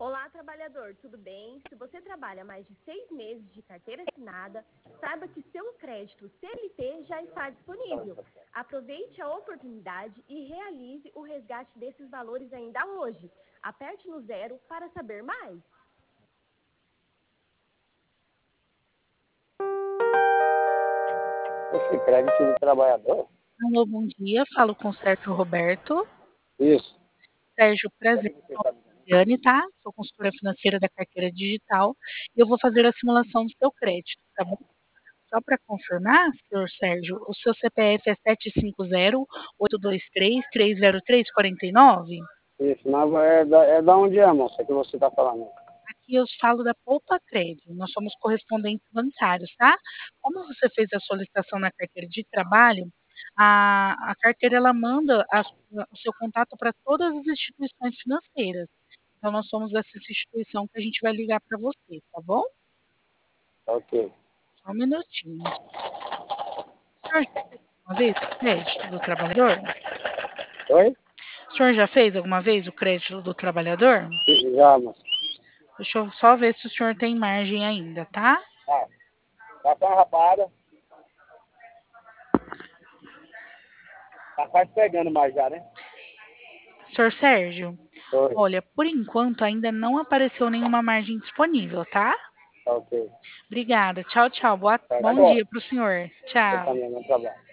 Olá, trabalhador, tudo bem? Se você trabalha mais de 6 meses de carteira assinada, saiba que seu crédito CLT já está disponível. Aproveite a oportunidade e realize o resgate desses valores ainda hoje. Aperte no 0 para saber mais. Esse crédito do trabalhador? Alô, bom dia. Falo com o Sérgio Roberto. Isso. Sérgio, prazer. Sou a Cristiane, tá? Sou consultora financeira da carteira digital e eu vou fazer a simulação do seu crédito, tá bom? Só para confirmar, senhor Sérgio, o seu CPF é 750-823-303-49? Isso. Mas é da onde é, moça, que você está falando? Aqui eu falo da Poupa Crédito. Nós somos correspondentes bancários, tá? Como você fez a solicitação na carteira de trabalho, a carteira ela manda o seu contato para todas as instituições financeiras. Então, nós somos essa instituição que a gente vai ligar para você, tá bom? Ok. Só um minutinho. O senhor já fez alguma vez o crédito do trabalhador? Oi? O senhor já fez alguma vez o crédito do trabalhador? Já, moça. Deixa eu só ver se o senhor tem margem ainda, tá? Ah, tá com a rapada. Tá quase pegando mais já, né? Senhor Sérgio, Oi. olha, por enquanto ainda não apareceu nenhuma margem disponível, tá? Ok. Obrigada. Tchau, tchau. Tá Bom bom. dia para o senhor. Eu Tchau. também não trabalho.